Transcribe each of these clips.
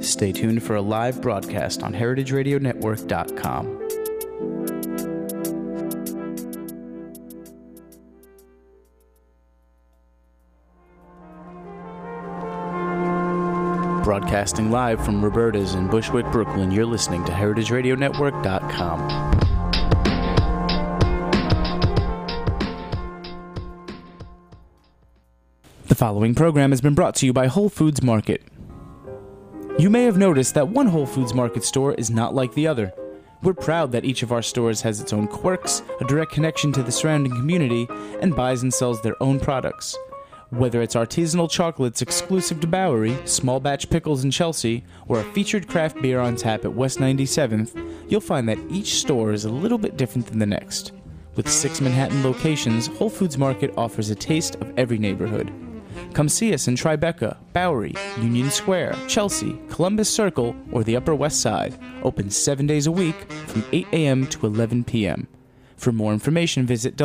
Stay tuned for a live broadcast on heritageradionetwork.com. Broadcasting live from Roberta's in Bushwick, Brooklyn, you're listening to heritageradionetwork.com. The following program has been brought to you by Whole Foods Market. You may have noticed that one Whole Foods Market store is not like the other. We're proud that each of our stores has its own quirks, a direct connection to the surrounding community, and buys and sells their own products. Whether it's artisanal chocolates exclusive to Bowery, small batch pickles in Chelsea, or a featured craft beer on tap at West 97th, you'll find that each store is a little bit different than the next. With 6 Manhattan locations, Whole Foods Market offers a taste of every neighborhood. Come see us in Tribeca, Bowery, Union Square, Chelsea, Columbus Circle, or the Upper West Side. Open 7 days a week from 8 a.m. to 11 p.m. For more information, visit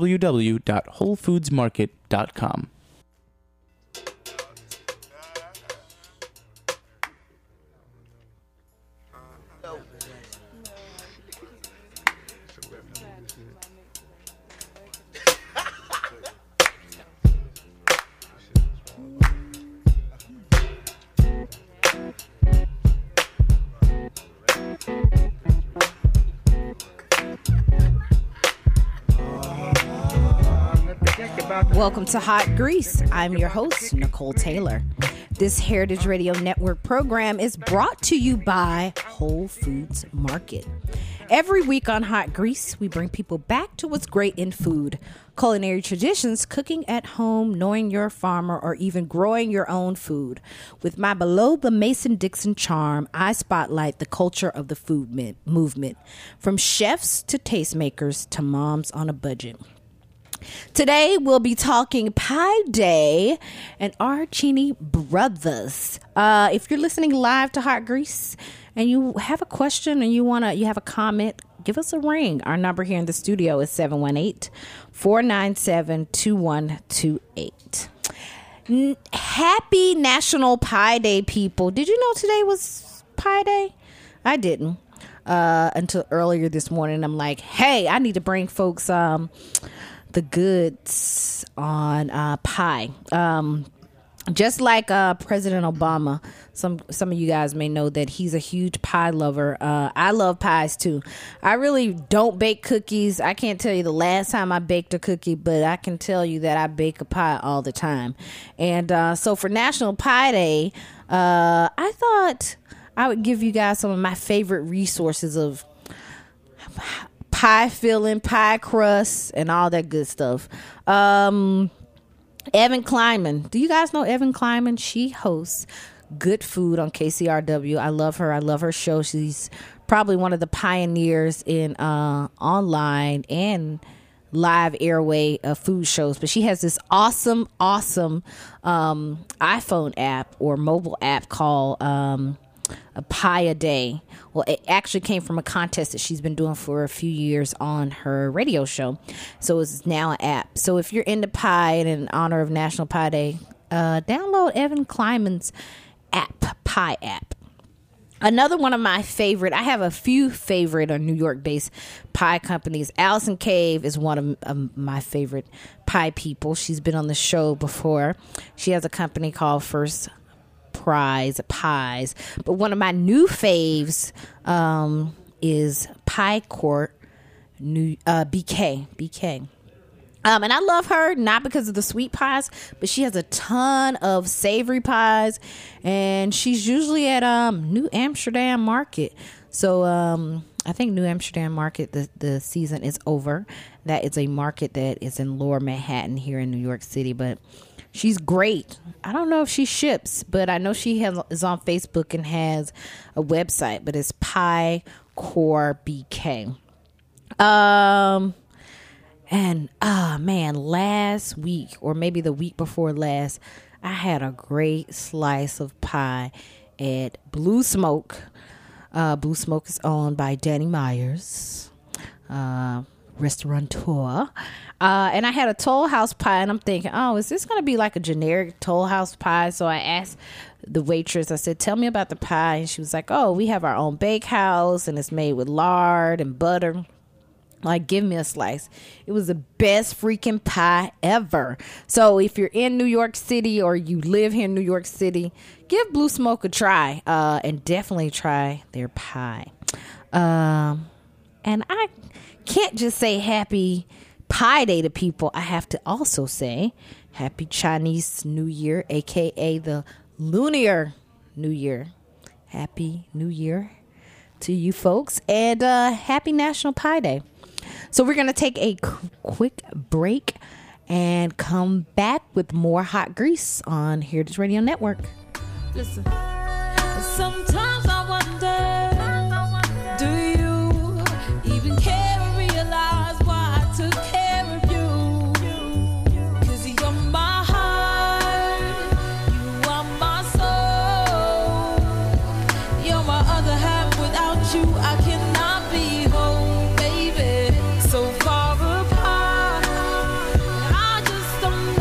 www.wholefoodsmarket.com. Welcome to Hot Grease. I'm your host, Nicole Taylor. This Heritage Radio Network program is brought to you by Whole Foods Market. Every week on Hot Grease, we bring people back to what's great in food, culinary traditions, cooking at home, knowing you're a farmer, or even growing your own food. With my Below the Mason-Dixon charm, I spotlight the culture of the food movement, from chefs to tastemakers to moms on a budget. Today, we'll be talking Pie Day and Arcini Brothers. If you're listening live to Hot Grease and you have a question and you have a comment, give us a ring. Our number here in the studio is 718-497-2128. Happy National Pie Day, people. Did you know today was Pie Day? I didn't until earlier this morning. I'm like, hey, I need to bring folks the goods on pie. Just like President Obama, some of you guys may know that he's a huge pie lover. I love pies too. I really don't bake cookies. I can't tell you the last time I baked a cookie, but I can tell you that I bake a pie all the time. And so for National Pie Day, I thought I would give you guys some of my favorite resources of pie filling, pie crust, and all that good stuff. Evan Kleinman. Do you guys know Evan Kleinman? She hosts Good Food on KCRW. I love her. I love her show. She's probably one of the pioneers in online and live airway food shows. But she has this awesome iPhone app or mobile app called a pie a day. Well, it actually came from a contest that she's been doing for a few years on her radio show. So it's now an app. So if you're into pie and in honor of National Pie Day, download Evan Kleinman's app, Pie app. Another one of my favorite, I have a few favorite New York-based pie companies. Allison Cave is one of my favorite pie people. She's been on the show before. She has a company called First Prize Pies, but one of my new faves is Pie Court BK. And I love her not because of the sweet pies, but she has a ton of savory pies, and she's usually at New Amsterdam Market. So I think New Amsterdam Market, the season is over. That is a market that is in Lower Manhattan here in New York City, but she's great. I don't know if she ships, but I know she is on Facebook and has a website, but it's Pie Core BK. And man, last week or maybe the week before last, I had a great slice of pie at Blue Smoke. Blue Smoke is owned by Danny Myers. restaurateur. And I had a Toll House pie, and I'm thinking, oh, is this going to be like a generic Toll House pie? So I asked the waitress, I said, tell me about the pie. And she was like, oh, we have our own bakehouse, and it's made with lard and butter. Like, give me a slice. It was the best freaking pie ever. So if you're in New York City or you live here in New York City, give Blue Smoke a try, and definitely try their pie. And I can't just say happy Pie Day to people. I have to also say happy Chinese New Year, aka the Lunar New Year. Happy New Year to you folks, and happy National Pie Day. So we're going to take a quick break and come back with more Hot Grease on Heritage Radio Network. Listen, sometimes I wonder, do you even care or realize why I took care of you? 'Cause you're my heart, you are my soul, you're my other half. Without you I cannot be whole, baby. So far apart, I just don't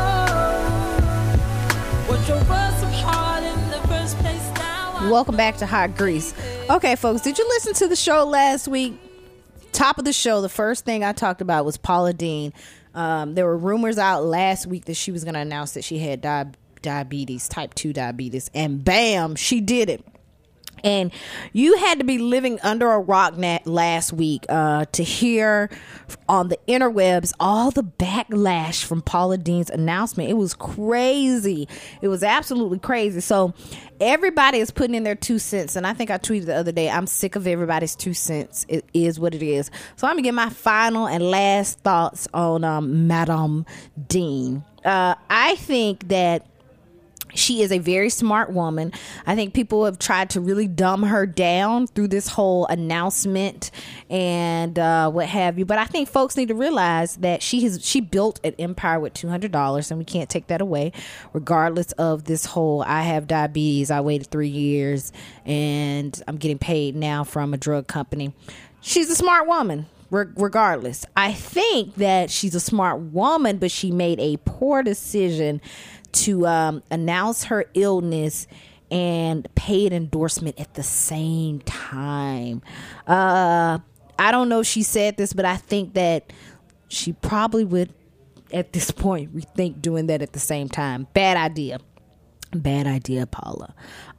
know what your words of heart in the first place. Now Welcome back to Hot Grease. Okay, folks, did you listen to the show last week? Top of the show, the first thing I talked about was Paula Deen. There were rumors out last week that she was going to announce that she had diabetes, type 2 diabetes, and bam, she did it. And you had to be living under a rock last week to hear on the interwebs all the backlash from Paula Deen's announcement. It was crazy. It was absolutely crazy. So everybody is putting in their 2 cents. And I think I tweeted the other day, I'm sick of everybody's 2 cents. It is what it is. So I'm going to get my final and last thoughts on Madame Deen. I think that she is a very smart woman. I think people have tried to really dumb her down through this whole announcement and what have you. But I think folks need to realize that she built an empire with $200, and we can't take that away, regardless of this whole I have diabetes, I waited 3 years, and I'm getting paid now from a drug company. She's a smart woman. Regardless, I think that she's a smart woman, but she made a poor decision to announce her illness and paid endorsement at the same time. I don't know if she said this, but I think that she probably would, at this point, rethink doing that at the same time. Bad idea, Paula.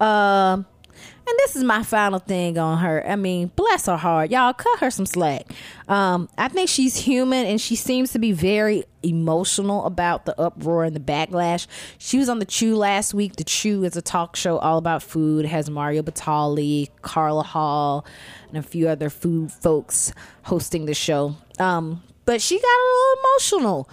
And this is my final thing on her. I mean, bless her heart. Y'all, cut her some slack. I think she's human, and she seems to be very emotional about the uproar and the backlash. She was on The Chew last week. The Chew is a talk show all about food. It has Mario Batali, Carla Hall, and a few other food folks hosting the show. But she got a little emotional.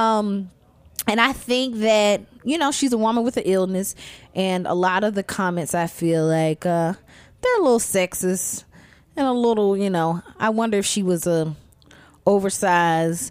And I think that, she's a woman with an illness, and a lot of the comments, I feel like they're a little sexist and a little, I wonder if she was a oversized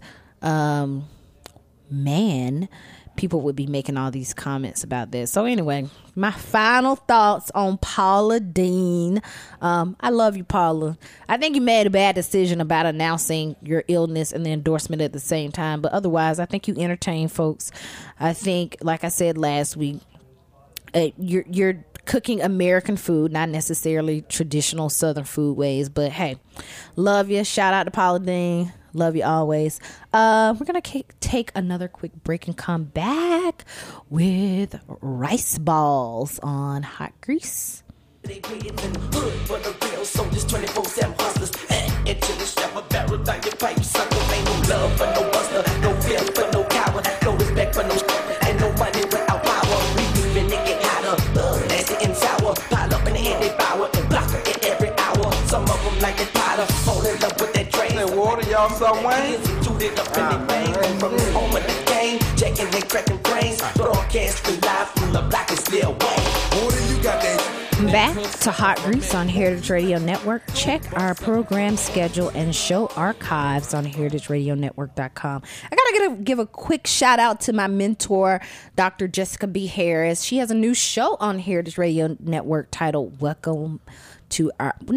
man, people would be making all these comments about this. So anyway, my final thoughts on Paula Deen. I love you, Paula. I think you made a bad decision about announcing your illness and the endorsement at the same time. But otherwise, I think you entertain folks. I think, like I said last week, you're cooking American food, not necessarily traditional Southern food ways. But hey, love you. Shout out to Paula Deen. Love you always. We're going to take another quick break and come back with rice balls on Hot Grease. They put it in the hood for the real soldiers, 24/7 hustlers. Into the shop of barrel like your pipe sucker. Ain't no love for no buster, no fear for no coward, no respect for no and no money without power. We even it get hotter, nasty and sour. Pile up in the head, they power and block it every hour. Some of them like it powder, fall in love with that train. That water, y'all some way? Tooted up in the bang from the home of the game, checking and cracking brains. Broadcast live from the block is still way. Water, you got that. Welcome back to Hot Grease on Heritage Radio Network. Check our program schedule and show archives on heritageradionetwork.com. I gotta give a quick shout out to my mentor, Dr. Jessica B. Harris. She has a new show on Heritage Radio Network titled Welcome to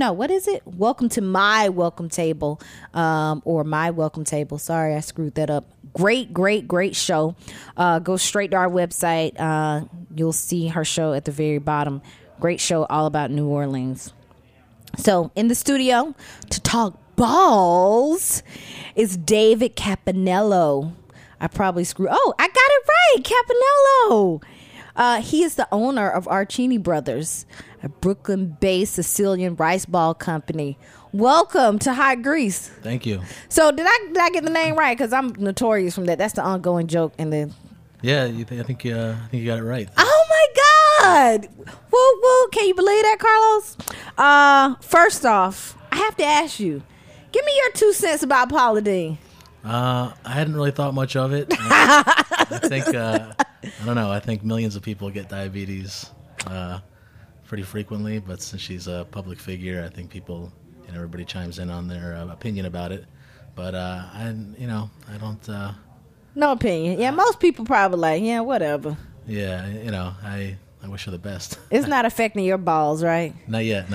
My Welcome Table, or My Welcome Table. Sorry, I screwed that up. Great show. Go straight to our website. You'll see her show at the very bottom. Great show all about New Orleans. So in the studio to talk balls is David Capanello. I probably screwed. Oh, I got it right. Capanello. He is the owner of Archini Brothers, a Brooklyn-based Sicilian rice ball company. Welcome to Hot Grease. Thank you. So did I get the name right? Because I'm notorious from that. That's the ongoing joke in the. Yeah, I think you got it right. Oh my God! Woo! Can you believe that, Carlos? First off, I have to ask you. Give me your 2 cents about Paula Deen. I hadn't really thought much of it. I think I don't know. I think millions of people get diabetes pretty frequently, but since she's a public figure, I think people and everybody chimes in on their opinion about it. But I don't. No opinion. Yeah, most people probably like, yeah, whatever. Yeah, I wish her the best. It's not affecting your balls, right? Not yet, no.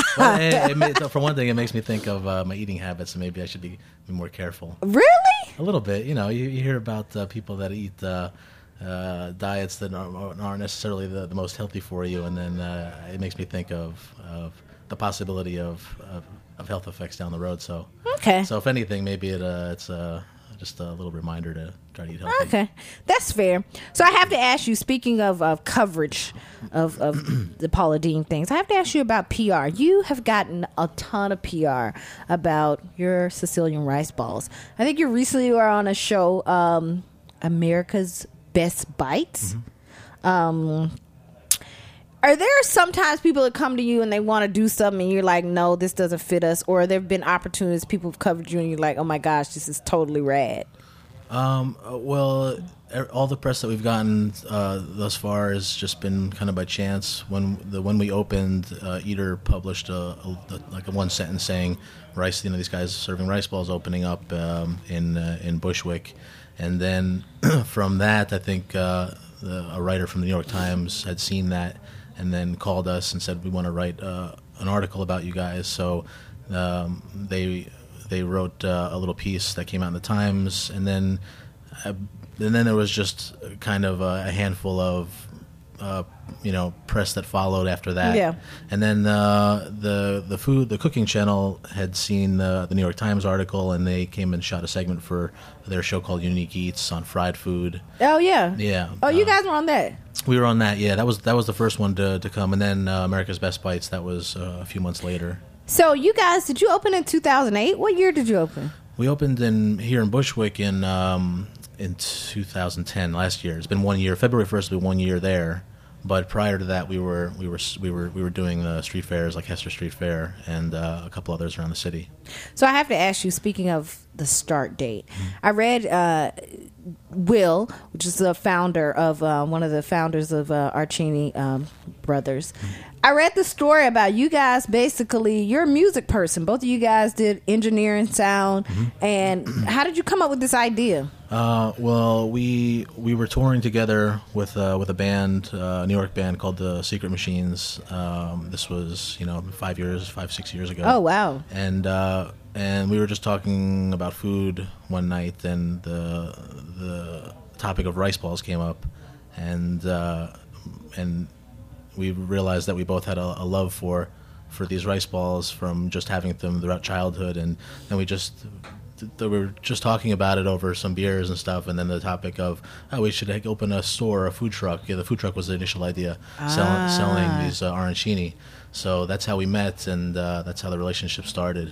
But for one thing, it makes me think of my eating habits, and maybe I should be more careful. Really? A little bit. You hear about people that eat diets that aren't necessarily the most healthy for you, and then it makes me think of the possibility of health effects down the road. So, okay. So if anything, maybe it's just a little reminder to try to eat healthy. Okay, that's fair. So I have to ask you, speaking of coverage of the Paula Deen things, I have to ask you about PR. You have gotten a ton of PR about your Sicilian rice balls. I think you recently were on a show, America's Best Bites. Mm-hmm. Are there sometimes people that come to you and they want to do something and you're like, no, this doesn't fit us? Or there have been opportunities people have covered you and you're like, oh my gosh, this is totally rad? Well, all the press that we've gotten thus far has just been kind of by chance. When we opened, Eater published a one sentence saying, "Rice, these guys serving rice balls opening up in Bushwick," and then from that, I think a writer from the New York Times had seen that and then called us and said, "We want to write an article about you guys." So they wrote a little piece that came out in the Times, and then there was just kind of a handful of press that followed after that. Yeah. And then the cooking channel had seen the New York Times article, and they came and shot a segment for their show called Unique Eats on fried food. Oh yeah. Yeah. Oh, you guys were on that. We were on that. Yeah, that was the first one to come, and then America's Best Bites. That was a few months later. So you guys, did you open in 2008? What year did you open? We opened here in Bushwick in 2010, last year. It's been 1 year. February 1st will be 1 year there. But prior to that, we were doing the street fairs like Hester Street Fair and a couple others around the city. So I have to ask you, speaking of the start date, I read Will, which is the founder of one of the founders of Archini Brothers. I read the story about you guys. Basically, you're a music person. Both of you guys did engineering, sound, and how did you come up with this idea? Well, we were touring together with a band, a New York band called the Secret Machines. This was 5-6 years ago. Oh wow! And we were just talking about food one night, and the topic of rice balls came up, and we realized that we both had a love for these rice balls from just having them throughout childhood, and then we were just talking about it over some beers and stuff, and then the topic of, we should open a store, a food truck. Yeah, the food truck was the initial idea, selling these arancini. So that's how we met, and that's how the relationship started.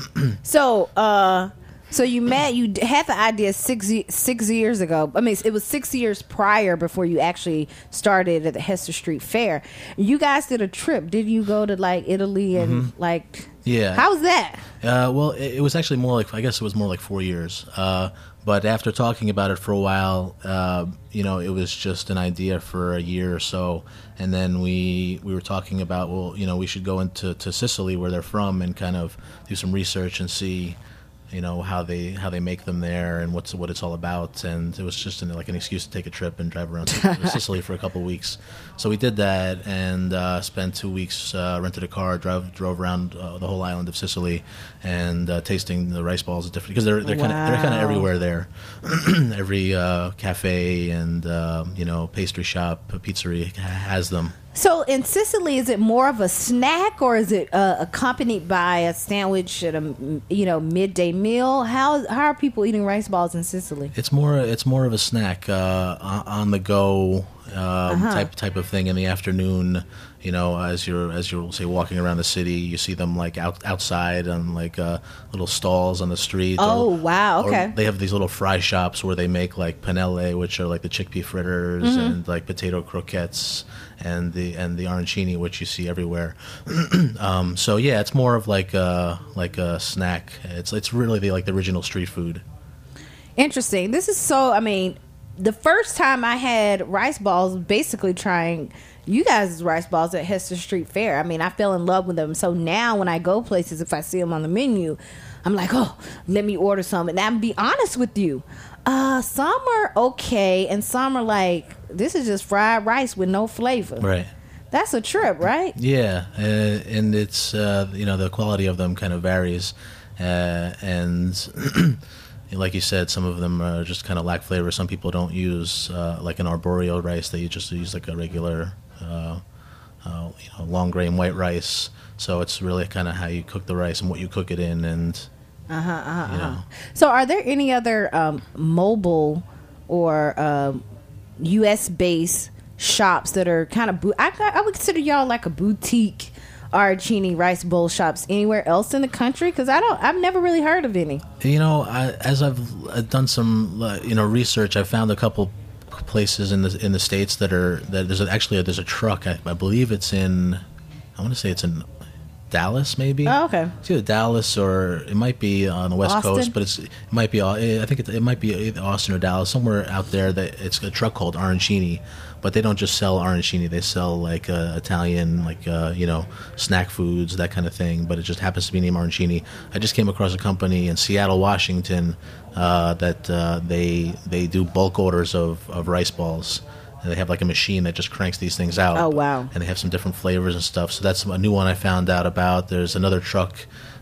So you met. You had the idea 6 years ago. I mean, it was 6 years prior before you actually started at the Hester Street Fair. You guys did a trip. Did you go to like Italy and like? Yeah. How was that? Well, it was actually more like, I guess it was more like 4 years. But after talking about it for a while, it was just an idea for a year or so, and then we were talking about, well, we should go into Sicily, where they're from, and kind of do some research and see, how they make them there and what it's all about. And it was just an excuse to take a trip and drive around Sicily for a couple of weeks. So we did that and spent 2 weeks, rented a car, drove around the whole island of Sicily, and tasting the rice balls different, because they're kind of everywhere there. Every cafe and pastry shop, pizzeria has them. So in Sicily, is it more of a snack, or is it accompanied by a sandwich at a midday meal? How are people eating rice balls in Sicily? It's more of a snack, on the go type of thing in the afternoon. As you're say walking around the city, you see them outside on little stalls on the street. Oh, wow! Okay. Or they have these little fry shops where they make pennelle, which are the chickpea fritters, and potato croquettes, and the arancini, which you see everywhere. So yeah, it's more of a snack. It's really the original street food. Interesting. This is so. I mean, the first time I had rice balls, basically trying you guys' rice balls at Hester Street Fair. I mean, I fell in love with them. So now when I go places, if I see them on the menu, I'm like, oh, let me order some. And I'm be honest with you, some are okay, and some are this is just fried rice with no flavor. Right. That's a trip, right? Yeah, and it's the quality of them kind of varies, and like you said, some of them are just kind of lack flavor. Some people don't use an arborio rice; they just use a regular long grain white rice. So it's really kind of how you cook the rice and what you cook it in, and So are there any other mobile or U.S. based shops that are kind of I would consider y'all like a boutique arancini rice bowl shops anywhere else in the country? Because I've never really heard of any. As I've done some research, I found a couple places in the States there's a truck. I believe it's in, I want to say it's in Dallas, maybe. Oh, okay. It's either Dallas or it might be on the West Austin? Coast, but it might be. I think it might be either Austin or Dallas, somewhere out there. That it's a truck called Arancini, but they don't just sell arancini. They sell Italian, snack foods, that kind of thing. But it just happens to be named Arancini. I just came across a company in Seattle, Washington, that they do bulk orders of rice balls. And they have a machine that just cranks these things out. Oh, wow. And they have some different flavors and stuff. So that's a new one I found out about. There's another truck.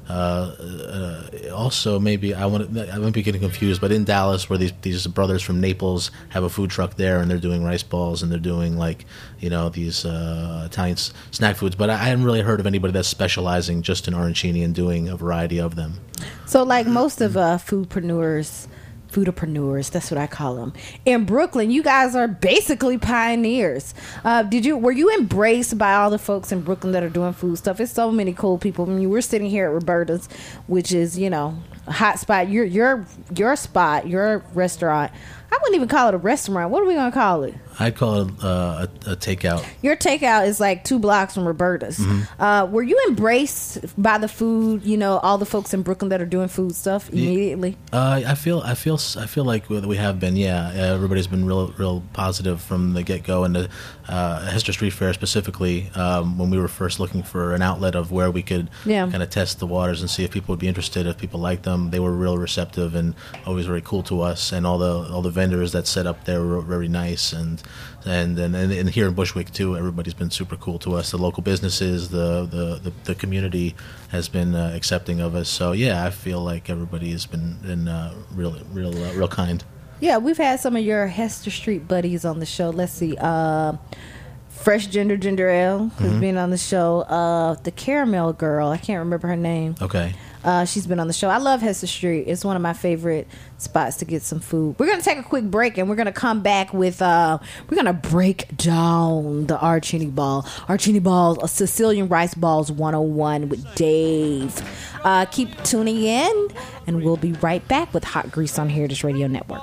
Also, maybe I might be getting confused, but in Dallas, where these brothers from Naples have a food truck there, and they're doing rice balls, and they're doing these Italian snack foods. But I hadn't really heard of anybody that's specializing just in arancini and doing a variety of them. So, most of foodpreneurs, that's what I call them, in Brooklyn, you guys are basically pioneers. Were you embraced by all the folks in Brooklyn that are doing food stuff? It's so many cool people. I mean, you were sitting here at Roberta's, which is a hot spot. Your spot, your restaurant. I wouldn't even call it a restaurant. What are we gonna call it? I'd call it a takeout. Your takeout is 2 blocks from Roberta's. Mm-hmm. Were you embraced by the food? All the folks in Brooklyn that are doing food stuff immediately. I feel like we have been. Yeah, everybody's been real positive from the get go, and the Hester Street Fair specifically. When we were first looking for an outlet of where we could kind of test the waters and see if people would be interested, if people liked them, they were real receptive and always very cool to us. And all the vendors that set up there were very nice, and here in Bushwick too, everybody's been super cool to us. The local businesses, the community has been accepting of us. So yeah, I feel like everybody has been real kind. Yeah, we've had some of your Hester Street buddies on the show. Let's see, Fresh Ginger Ale has been on the show. The Caramel Girl, I can't remember her name. Okay. She's been on the show. I love Hester Street. It's one of my favorite spots to get some food. We're going to take a quick break, and we're going to come back with, we're going to break down the arancini ball. Arancini balls, Sicilian rice balls 101 with Dave. Keep tuning in, and we'll be right back with Hot Grease on Heritage Radio Network.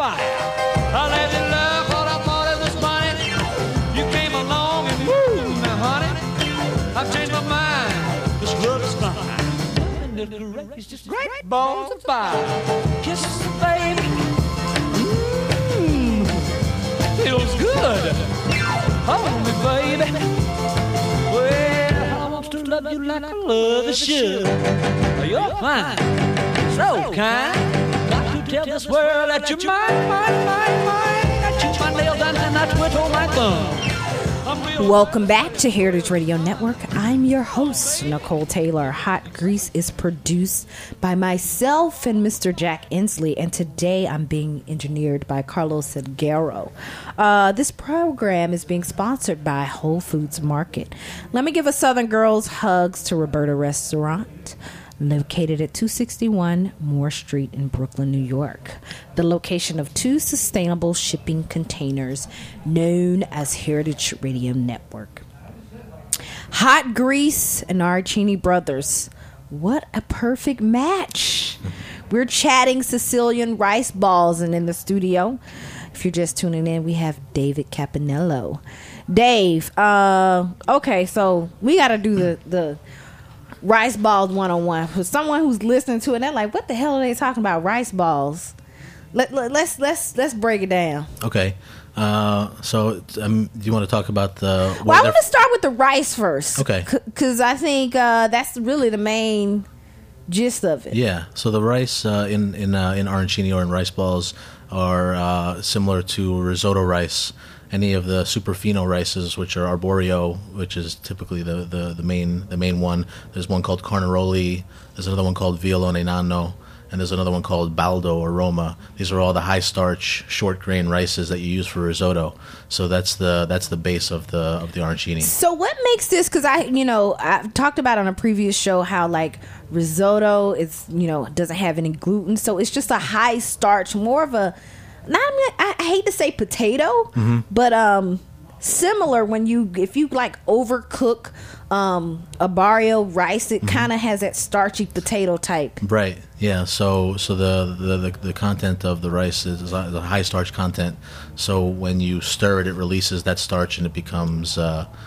I've changed my mind. This love is fine. Great balls of fire. Kisses, baby. good. Hold me, baby. Well, I want to love you like I love you should. You're fine, so kind. Got to tell this world that you're mine, mine, mine, mine. I chew my nails and I twiddle my thumb. Welcome back to Heritage Radio Network. I'm your host, Nicole Taylor. Hot Grease is produced by myself and Mr. Jack Inslee, and today I'm being engineered by Carlos Salguero. This program is being sponsored by Whole Foods Market. Let me give a Southern Girls hugs to Roberta Restaurant, located at 261 Moore Street in Brooklyn, New York. The location of 2 sustainable shipping containers known as Heritage Radio Network. Hot Grease and Archini Brothers. What a perfect match. We're chatting Sicilian rice balls, and in the studio, if you're just tuning in, we have David Capanello. Dave, okay, so we got to do the rice balls 101 for someone who's listening to it. They're like, "What the hell are they talking about? Rice balls?" Let's break it down. Okay. So do you want to talk about the? Well, I want to start with the rice first. Okay. Because I think that's really the main gist of it. Yeah. So the rice in arancini or in rice balls are similar to risotto rice. Any of the superfino rices, which are arborio, which is typically the main one. There's one called Carnaroli. There's another one called Violone Nano, and there's another one called Baldo or Roma. These are all the high starch, short grain rices that you use for risotto. So that's the base of the arancini. So what makes this? Because I've talked about on a previous show how like risotto is doesn't have any gluten, so it's just a high starch, more of a. I hate to say potato, but similar if you like overcook a barrio rice, it kind of has that starchy potato type. Right. Yeah. So the content of the rice is a high starch content. So when you stir it, it releases that starch and it becomes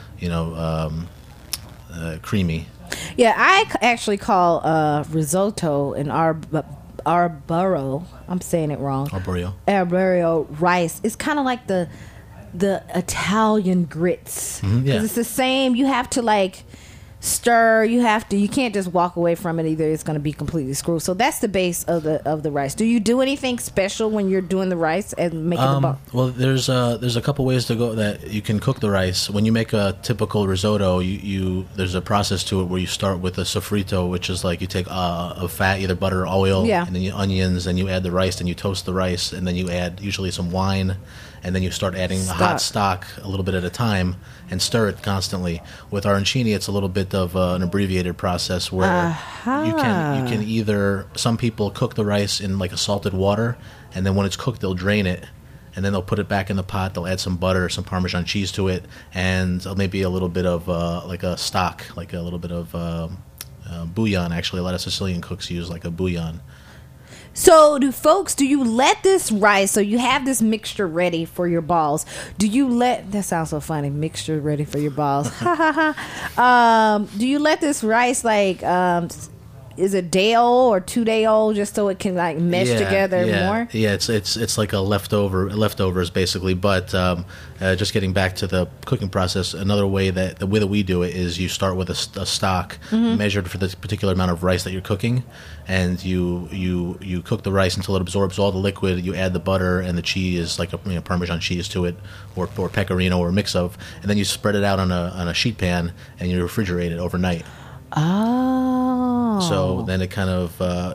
creamy. Yeah, I actually call risotto an arboro. I'm saying it wrong. Arborio rice. It's kind of like the Italian grits. Yeah. 'Cause it's the same. You have to like stir. You can't just walk away from it either. It's going to be completely screwed. So that's the base of the rice. Do you do anything special when you're doing the rice and making the ball? Well, there's a couple ways to go that you can cook the rice. When you make a typical risotto, there's a process to it where you start with a sofrito, which is like you take a fat, either butter or oil, and then you onions, and you add the rice, and you toast the rice, and then you add usually some wine, and then you start adding the hot stock a little bit at a time and stir it constantly. With arancini, it's a little bit of an abbreviated process where you can either, some people cook the rice in like a salted water, and then when it's cooked, they'll drain it, and then they'll put it back in the pot. They'll add some butter, some Parmesan cheese to it, and maybe a little bit of like a stock, like a little bit of bouillon. Actually, a lot of Sicilian cooks use like a bouillon. So do you let this rice, so you have this mixture ready for your balls. That sounds so funny, mixture ready for your balls. Do you let this rice like, is it day old or 2 day old, just so it can like mesh together more? Yeah, it's like a leftovers basically. But just getting back to the cooking process, the way that we do it is you start with a stock measured for the particular amount of rice that you're cooking, and you cook the rice until it absorbs all the liquid. You add the butter and the cheese, like a Parmesan cheese to it, or pecorino, or a mix of, and then you spread it out on a sheet pan and you refrigerate it overnight. Oh. So then it kind of,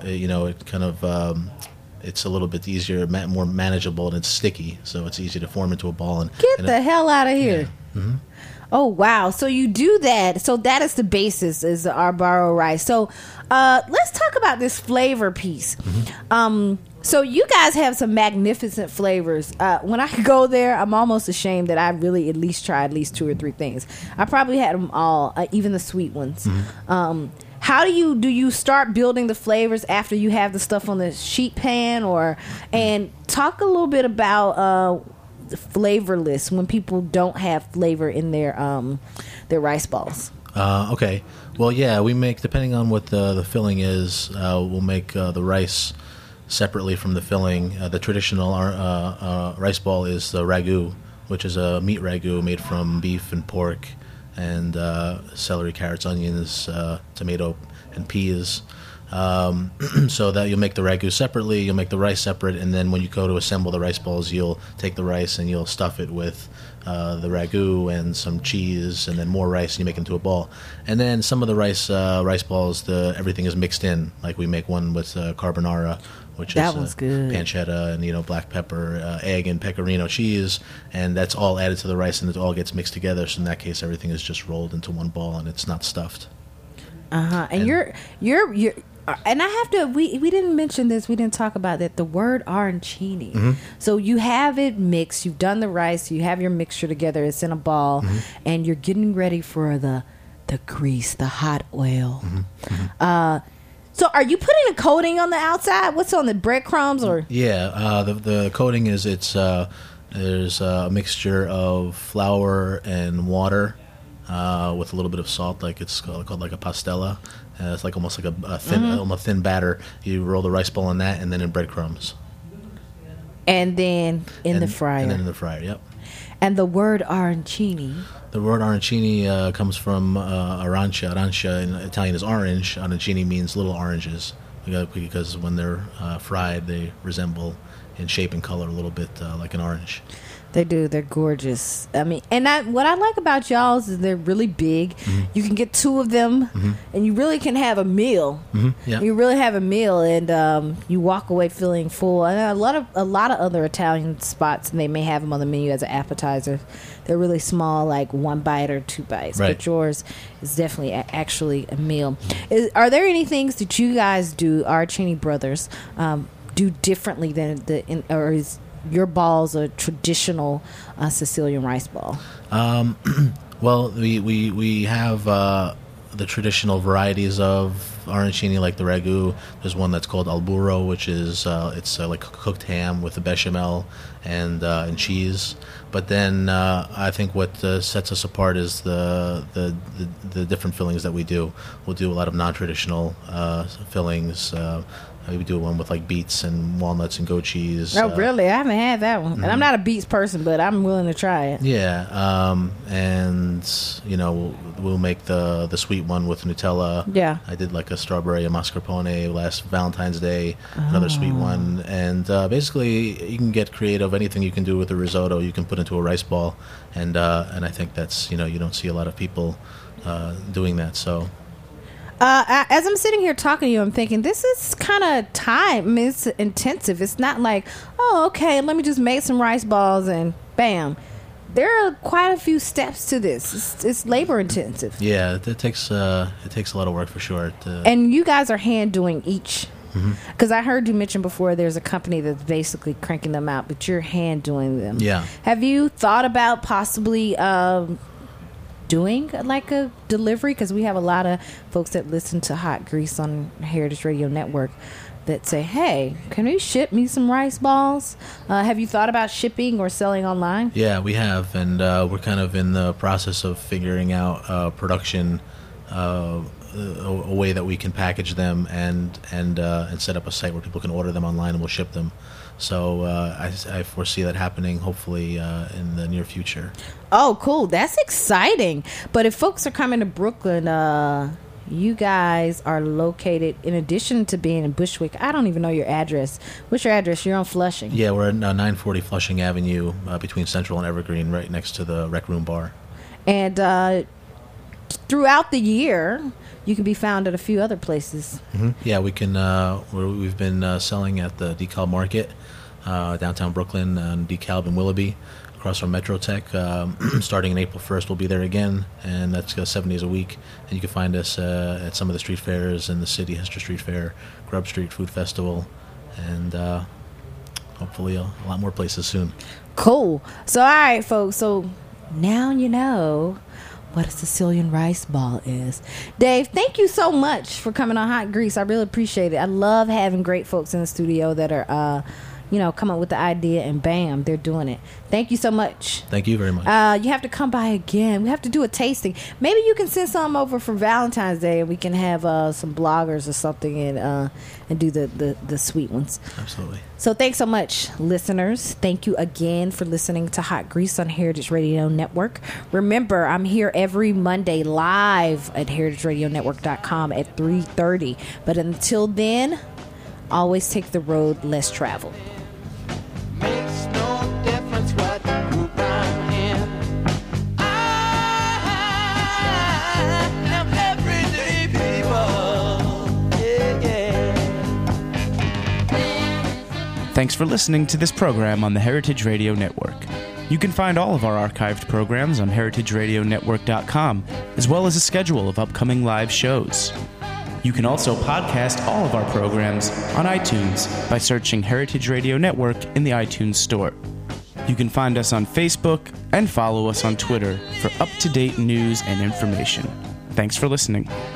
it's a little bit easier, more manageable, and it's sticky, so it's easy to form into a ball. Get the hell out of here. Yeah. Mm-hmm. Oh, wow. So you do that. So that is the basis, is the arboro rice. So let's talk about this flavor piece. So you guys have some magnificent flavors. When I go there, I'm almost ashamed that I really at least tried 2 or 3 things. I probably had them all, even the sweet ones. How do you start building the flavors after you have the stuff on the sheet pan, and talk a little bit about flavorless when people don't have flavor in their rice balls? Okay. Well, yeah, we make, depending on what the filling is, we'll make the rice separately from the filling. The traditional rice ball is the ragu, which is a meat ragu made from beef and pork and celery, carrots, onions, tomato, and peas. So that you'll make the ragu separately, you'll make the rice separate, and then when you go to assemble the rice balls, you'll take the rice and you'll stuff it with the ragu and some cheese, and then more rice, and you make it into a ball. And then some of the rice balls, everything is mixed in. Like we make one with carbonara, which That is was good. pancetta and black pepper, egg, and pecorino cheese, and that's all added to the rice, and it all gets mixed together. So in that case, everything is just rolled into one ball, and it's not stuffed. And you're and I have to we didn't mention this, we didn't talk about that, the word arancini. So you have it mixed, you've done the rice, you have your mixture together, it's in a ball, and you're getting ready for the grease, the hot oil. So are you putting a coating on the outside? What's on the breadcrumbs or? Yeah, the coating is there's a mixture of flour and water with a little bit of salt, like it's called like a pastella. It's like almost like a thin, almost thin batter. You roll the rice ball in that, and then in breadcrumbs, And then in the fryer. And then in the fryer, yep. And the word arancini. The word arancini comes from arancia. Arancia in Italian is orange. Arancini means little oranges because when they're fried, they resemble in shape and color a little bit like an orange. They do. They're gorgeous. I mean, and what I like about y'all's is they're really big. You can get two of them, and you really can have a meal. Yeah. You really have a meal, and you walk away feeling full. And a lot of other Italian spots, and they may have them on the menu as an appetizer. They're really small, like 1 bite or 2 bites. Right. But yours is definitely actually a meal. Are there any things that you guys do, Arancini Brothers, do differently than or is your balls a traditional Sicilian rice ball? Well, we have the traditional varieties of arancini, like the ragu. There's one that's called al burro, which is it's like cooked ham with a bechamel and cheese. But then I think what sets us apart is the different fillings that we do. We'll do a lot of non-traditional fillings. We do one with like beets and walnuts and goat cheese. Oh, really? I haven't had that one. And I'm not a beets person, but I'm willing to try it. Yeah, and we'll make the sweet one with Nutella. Yeah. I did like a strawberry and mascarpone last Valentine's Day, another sweet one, and basically you can get creative. Anything you can do with a risotto, you can put into a rice ball, and I think that's you don't see a lot of people doing that. So. As I'm sitting here talking to you, I'm thinking this is kind of time. I mean, it's intensive. It's not like, oh, okay, let me just make some rice balls and bam. There are quite a few steps to this. It's labor intensive. Yeah, it takes a lot of work for sure. And you guys are hand doing each. Because I heard you mention before there's a company that's basically cranking them out, but you're hand doing them. Yeah. Have you thought about possibly doing like a delivery? Because we have a lot of folks that listen to Hot Grease on Heritage Radio Network that say, hey, can you ship me some rice balls? Have you thought about shipping or selling online? Yeah, we have, and we're kind of in the process of figuring out production, a way that we can package them and set up a site where people can order them online and we'll ship them. So I foresee that happening hopefully in the near future. Oh, cool. That's exciting. But if folks are coming to Brooklyn, you guys are located, in addition to being in Bushwick, I don't even know your address. What's your address? You're on Flushing. Yeah, we're at 940 Flushing Avenue between Central and Evergreen, right next to the Rec Room Bar. And throughout the year, you can be found at a few other places. Yeah, we can. We've been selling at the DeKalb Market, downtown Brooklyn, and DeKalb and Willoughby, across from MetroTech. Starting in April 1st, we'll be there again, and that's 7 days a week. And you can find us at some of the street fairs in the city: Hester Street Fair, Grub Street Food Festival, and hopefully a lot more places soon. Cool. So, all right, folks. So now you know what a Sicilian rice ball is. Dave, thank you so much for coming on Hot Grease. I really appreciate it. I love having great folks in the studio that are, come up with the idea, and bam, they're doing it. Thank you so much. Thank you very much. You have to come by again. We have to do a tasting. Maybe you can send some over for Valentine's Day, and we can have some bloggers or something and do the sweet ones. Absolutely. So thanks so much, listeners. Thank you again for listening to Hot Grease on Heritage Radio Network. Remember, I'm here every Monday live at heritageradionetwork.com at 3:30. But until then, always take the road less traveled. Makes no difference what group I'm in. I am everyday people. Yeah. Thanks for listening to this program on the Heritage Radio Network. You can find all of our archived programs on heritageradionetwork.com, as well as a schedule of upcoming live shows. You can also podcast all of our programs on iTunes by searching Heritage Radio Network in the iTunes Store. You can find us on Facebook and follow us on Twitter for up-to-date news and information. Thanks for listening.